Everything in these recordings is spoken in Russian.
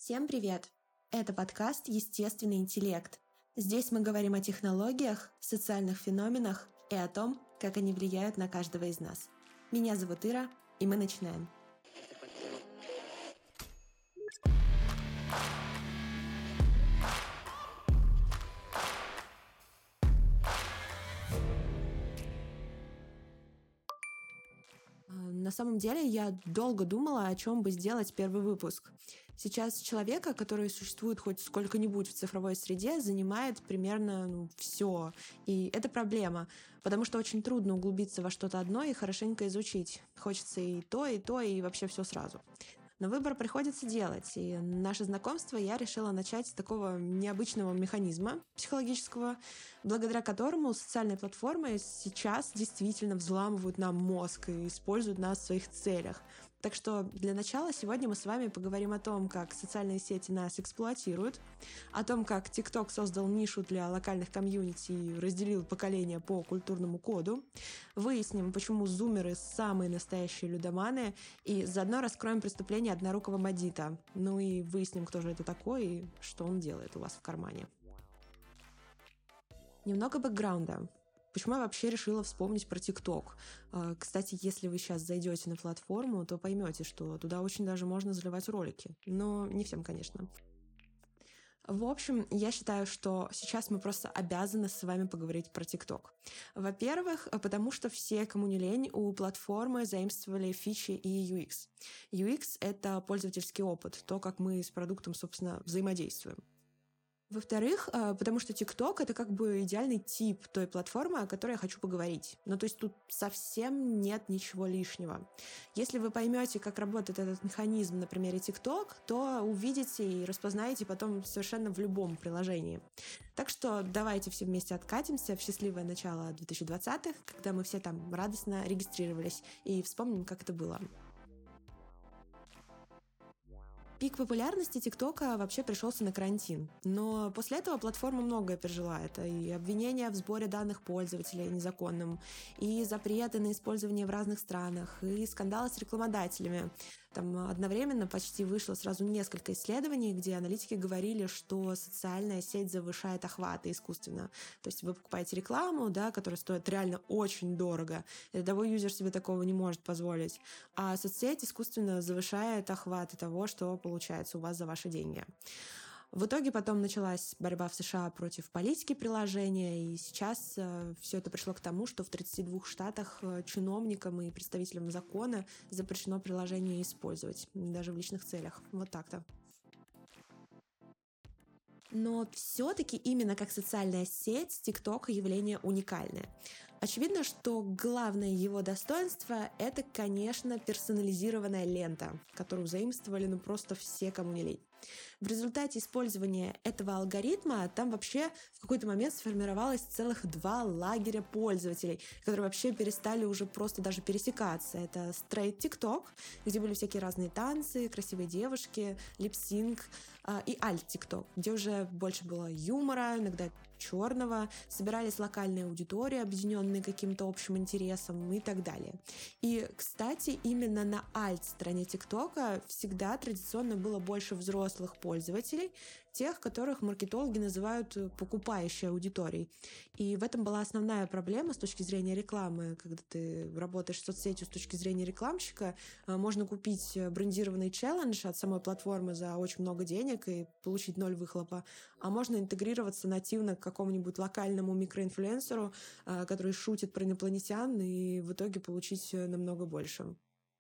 Всем привет! Это подкаст «Естественный интеллект». Здесь мы говорим о технологиях, социальных феноменах и о том, как они влияют на каждого из нас. Меня зовут Ира, и мы начинаем. На самом деле я долго думала, о чем бы сделать первый выпуск. Сейчас человека, который существует хоть сколько-нибудь в цифровой среде, занимает примерно все. И это проблема, потому что очень трудно углубиться во что-то одно и хорошенько изучить. Хочется и то, и вообще все сразу. Но выбор приходится делать, и наше знакомство я решила начать с такого необычного механизма психологического, благодаря которому социальные платформы сейчас действительно взламывают нам мозг и используют нас в своих целях. Так что для начала сегодня мы с вами поговорим о том, как социальные сети нас эксплуатируют, о том, как TikTok создал нишу для локальных комьюнити и разделил поколения по культурному коду, выясним, почему зумеры самые настоящие людоманы, и заодно раскроем преступление однорукого бандита. Ну и выясним, кто же это такой и что он делает у вас в кармане. Немного бэкграунда. Почему я вообще решила вспомнить про TikTok? Кстати, если вы сейчас зайдете на платформу, то поймете, что туда очень даже можно заливать ролики. Но не всем, конечно. В общем, я считаю, что сейчас мы просто обязаны с вами поговорить про TikTok. Во-первых, потому что все, кому не лень, у платформы заимствовали фичи и UX. UX — это пользовательский опыт, то, как мы с продуктом, собственно, взаимодействуем. Во-вторых, потому что TikTok — это как бы идеальный тип той платформы, о которой я хочу поговорить. Ну, то есть тут совсем нет ничего лишнего. Если вы поймете, как работает этот механизм на примере TikTok, то увидите и распознаете потом совершенно в любом приложении. Так что давайте все вместе откатимся в счастливое начало 2020-х, когда мы все там радостно регистрировались, и вспомним, как это было. Пик популярности ТикТока вообще пришелся на карантин. Но после этого платформа многое пережила. Это и обвинения в сборе данных пользователей незаконным, и запреты на использование в разных странах, и скандалы с рекламодателями. Там одновременно почти вышло сразу несколько исследований, где аналитики говорили, что социальная сеть завышает охваты искусственно. То есть вы покупаете рекламу, да, которая стоит реально очень дорого. Рядовой юзер себе такого не может позволить. А соцсеть искусственно завышает охваты того, что получается у вас за ваши деньги. В итоге потом началась борьба в США против политики приложения, и сейчас все это пришло к тому, что в 32 штатах чиновникам и представителям закона запрещено приложение использовать, даже в личных целях. Вот так-то. Но все-таки именно как социальная сеть TikTok явление уникальное. Очевидно, что главное его достоинство — это, конечно, персонализированная лента, которую заимствовали просто все, кому не лень. В результате использования этого алгоритма там вообще в какой-то момент сформировалось целых 2 лагеря пользователей, которые вообще перестали уже просто даже пересекаться. Это Straight TikTok, где были всякие разные танцы, красивые девушки, липсинг, и Alt TikTok, где уже больше было юмора, иногда черного, собирались локальные аудитории, объединенные каким-то общим интересом и так далее. И, кстати, именно на Alt-стороне ТикТока всегда традиционно было больше взрослых пользователей, тех, которых маркетологи называют покупающей аудиторией. И в этом была основная проблема с точки зрения рекламы. Когда ты работаешь с соцсетью с точки зрения рекламщика, можно купить брендированный челлендж от самой платформы за очень много денег и получить 0 выхлопа, а можно интегрироваться нативно к какому-нибудь локальному микроинфлюенсеру, который шутит про инопланетян, и в итоге получить намного больше.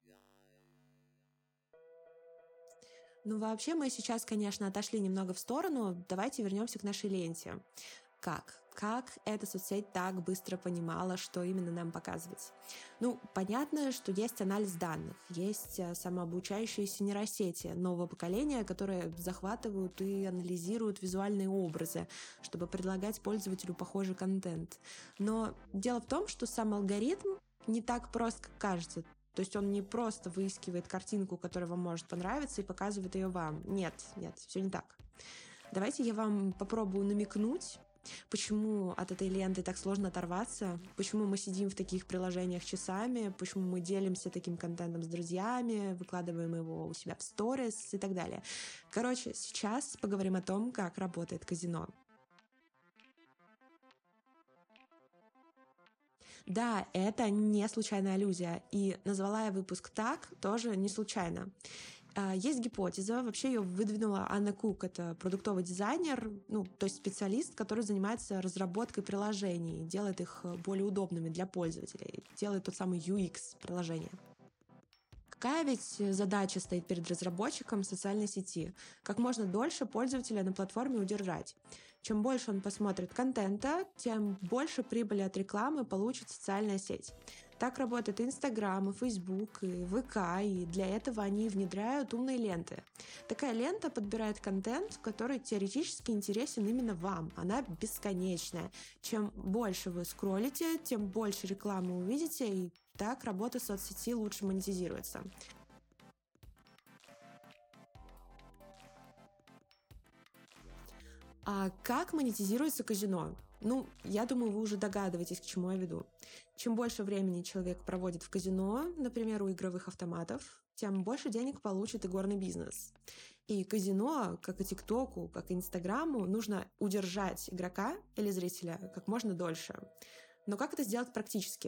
Ну, вообще, мы сейчас, конечно, отошли немного в сторону. Давайте вернемся к нашей ленте. Как эта соцсеть так быстро понимала, что именно нам показывать? Ну, понятно, что есть анализ данных, есть самообучающиеся нейросети нового поколения, которые захватывают и анализируют визуальные образы, чтобы предлагать пользователю похожий контент. Но дело в том, что сам алгоритм не так прост, как кажется. То есть он не просто выискивает картинку, которая вам может понравиться, и показывает ее вам. Нет, все не так. Давайте я вам попробую намекнуть, почему от этой ленты так сложно оторваться, почему мы сидим в таких приложениях часами, почему мы делимся таким контентом с друзьями, выкладываем его у себя в сторис и так далее. Короче, сейчас поговорим о том, как работает казино. Да, это не случайная аллюзия, и назвала я выпуск так тоже не случайно. Есть гипотеза, вообще ее выдвинула Анна Кук, это продуктовый дизайнер, то есть специалист, который занимается разработкой приложений, делает их более удобными для пользователей, делает тот самый UX приложения. Какая ведь задача стоит перед разработчиком социальной сети? Как можно дольше пользователя на платформе удержать. Чем больше он посмотрит контента, тем больше прибыли от рекламы получит социальная сеть. Так работает и Инстаграм, и Фейсбук, и ВК, и для этого они внедряют умные ленты. Такая лента подбирает контент, который теоретически интересен именно вам. Она бесконечная. Чем больше вы скроллите, тем больше рекламы увидите, и так работа соцсети лучше монетизируется. А как монетизируется казино? Я думаю, вы уже догадываетесь, к чему я веду. Чем больше времени человек проводит в казино, например, у игровых автоматов, тем больше денег получит игорный бизнес. И казино, как и ТикТоку, как и Инстаграму, нужно удержать игрока или зрителя как можно дольше. Но как это сделать практически?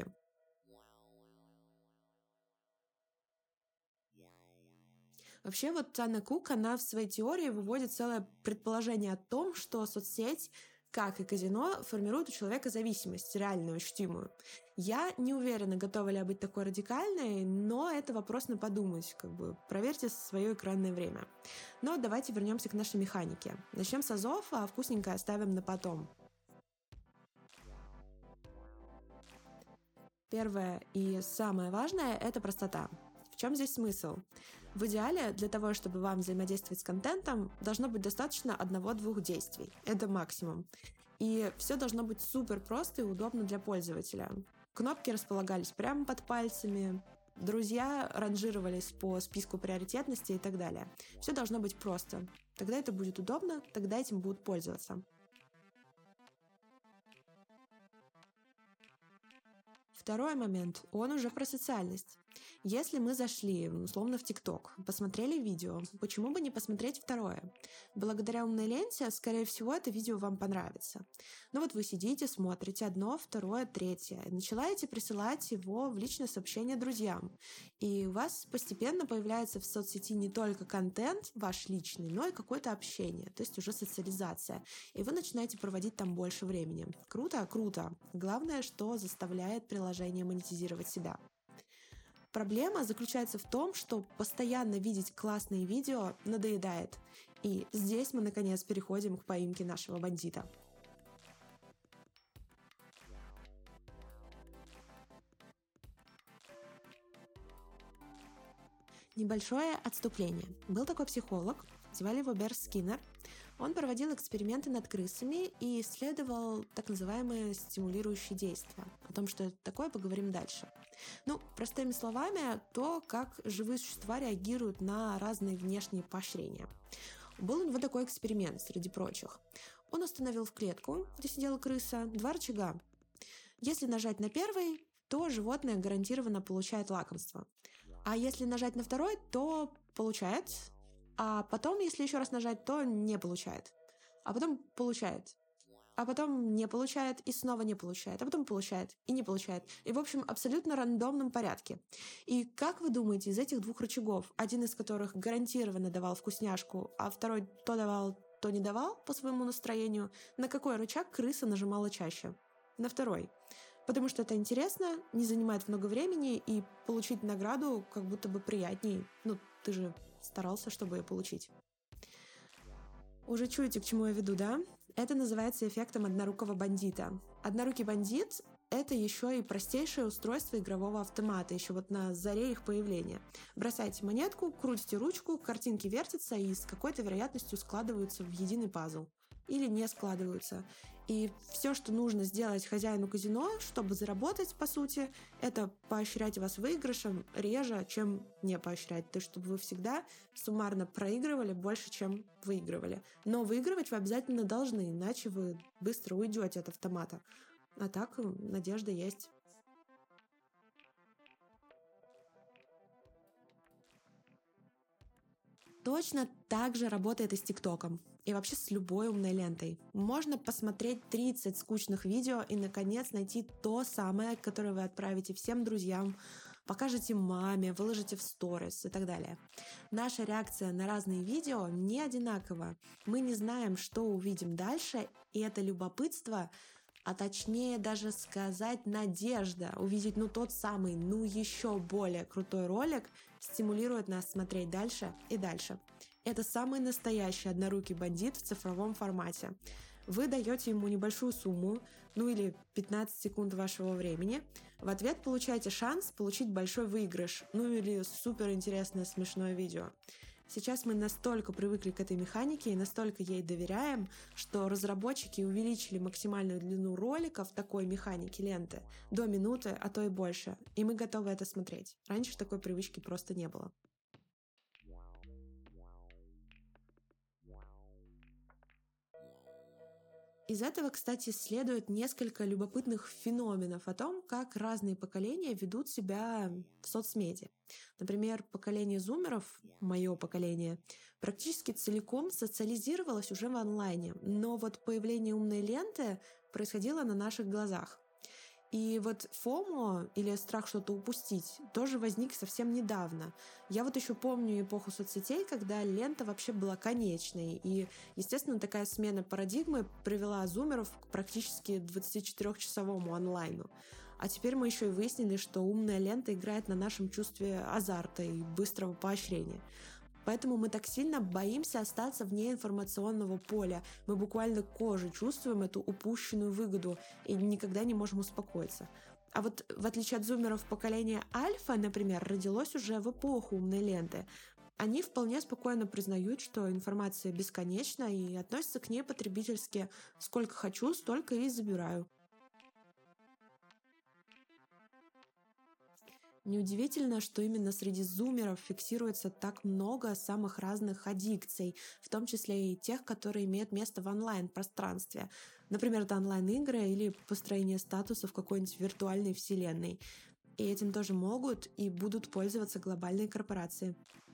Вообще вот Анна Кук, она в своей теории выводит целое предположение о том, что соцсеть, как и казино, формирует у человека зависимость, реальную, ощутимую. Я не уверена, готова ли я быть такой радикальной, но это вопрос на подумать, проверьте свое экранное время. Но давайте вернемся к нашей механике. Начнем с азов, а вкусненькое оставим на потом. Первое и самое важное — это простота. В чем здесь смысл? В идеале, для того, чтобы вам взаимодействовать с контентом, должно быть достаточно одного-двух действий. Это максимум. И все должно быть супер просто и удобно для пользователя. Кнопки располагались прямо под пальцами, друзья ранжировались по списку приоритетности и так далее. Все должно быть просто. Тогда это будет удобно, тогда этим будут пользоваться. Второй момент, он уже про социальность. Если мы зашли, условно, в ТикТок, посмотрели видео, почему бы не посмотреть второе? Благодаря умной ленте, скорее всего, это видео вам понравится. Вы сидите, смотрите одно, второе, третье, начинаете присылать его в личное сообщение друзьям. И у вас постепенно появляется в соцсети не только контент ваш личный, но и какое-то общение, то есть уже социализация. И вы начинаете проводить там больше времени. Круто? Круто. Главное, что заставляет приложение монетизировать себя. Проблема заключается в том, что постоянно видеть классные видео надоедает. И здесь мы, наконец, переходим к поимке нашего бандита. Небольшое отступление. Был такой психолог, звали его Берс Скиннер. Он проводил эксперименты над крысами и исследовал так называемые стимулирующие действия. О том, что это такое, поговорим дальше. Простыми словами, то, как живые существа реагируют на разные внешние поощрения. Был у него такой эксперимент, среди прочих. Он установил в клетку, где сидела крыса, 2 рычага. Если нажать на первый, то животное гарантированно получает лакомство. А если нажать на второй, то получает. А потом, если еще раз нажать, то не получает. А потом получает. А потом не получает и снова не получает. А потом получает и не получает. И, в общем, абсолютно рандомном порядке. И как вы думаете, из этих 2 рычагов, один из которых гарантированно давал вкусняшку, а второй то давал, то не давал по своему настроению, на какой рычаг крыса нажимала чаще? На второй. Потому что это интересно, не занимает много времени, и получить награду как будто бы приятней. Ты же старался, чтобы ее получить. Уже чуете, к чему я веду, да? Это называется эффектом однорукого бандита. Однорукий бандит — это еще и простейшее устройство игрового автомата, еще на заре их появления. Бросаете монетку, крутите ручку, картинки вертятся и с какой-то вероятностью складываются в единый пазл. или не складываются. И все, что нужно сделать хозяину казино, чтобы заработать, по сути, это поощрять вас выигрышем реже, чем не поощрять. То есть, чтобы вы всегда суммарно проигрывали больше, чем выигрывали. Но выигрывать вы обязательно должны, иначе вы быстро уйдете от автомата. А так надежда есть. Точно так же работает и с ТикТоком. И вообще с любой умной лентой. Можно посмотреть 30 скучных видео и, наконец, найти то самое, которое вы отправите всем друзьям, покажете маме, выложите в сторис и так далее. Наша реакция на разные видео не одинакова. Мы не знаем, что увидим дальше, и это любопытство, а точнее даже сказать надежда увидеть тот самый, еще более крутой ролик стимулирует нас смотреть дальше и дальше. Это самый настоящий однорукий бандит в цифровом формате. Вы даете ему небольшую сумму, или 15 секунд вашего времени. В ответ получаете шанс получить большой выигрыш, или суперинтересное смешное видео. Сейчас мы настолько привыкли к этой механике и настолько ей доверяем, что разработчики увеличили максимальную длину ролика в такой механике ленты до минуты, а то и больше. И мы готовы это смотреть. Раньше такой привычки просто не было. Из этого, кстати, следует несколько любопытных феноменов о том, как разные поколения ведут себя в соцмедиа. Например, поколение зумеров, мое поколение, практически целиком социализировалось уже в онлайне, но появление умной ленты происходило на наших глазах. И FOMO, или страх что-то упустить, тоже возник совсем недавно. Я еще помню эпоху соцсетей, когда лента вообще была конечной. И, естественно, такая смена парадигмы привела зумеров к практически 24-часовому онлайну. А теперь мы еще и выяснили, что умная лента играет на нашем чувстве азарта и быстрого поощрения. Поэтому мы так сильно боимся остаться вне информационного поля. Мы буквально кожей чувствуем эту упущенную выгоду и никогда не можем успокоиться. А в отличие от зумеров, поколение альфа, например, родилось уже в эпоху умной ленты. Они вполне спокойно признают, что информация бесконечна и относятся к ней потребительски. Сколько хочу, столько и забираю. Неудивительно, что именно среди зумеров фиксируется так много самых разных аддикций, в том числе и тех, которые имеют место в онлайн-пространстве. Например, это онлайн-игры или построение статуса в какой-нибудь виртуальной вселенной. И этим тоже могут и будут пользоваться глобальные корпорации.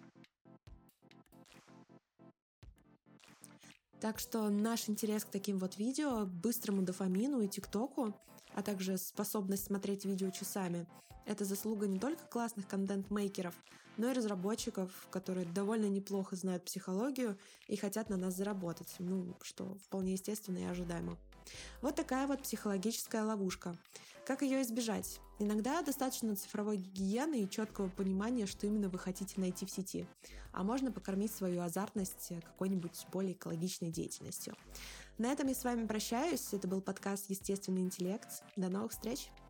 Так что наш интерес к таким видео, быстрому дофамину и ТикТоку, а также способность смотреть видео часами — это заслуга не только классных контент-мейкеров, но и разработчиков, которые довольно неплохо знают психологию и хотят на нас заработать, что вполне естественно и ожидаемо. Такая психологическая ловушка. Как ее избежать? Иногда достаточно цифровой гигиены и четкого понимания, что именно вы хотите найти в сети. А можно покормить свою азартность какой-нибудь более экологичной деятельностью. На этом я с вами прощаюсь. Это был подкаст «Естественный интеллект». До новых встреч!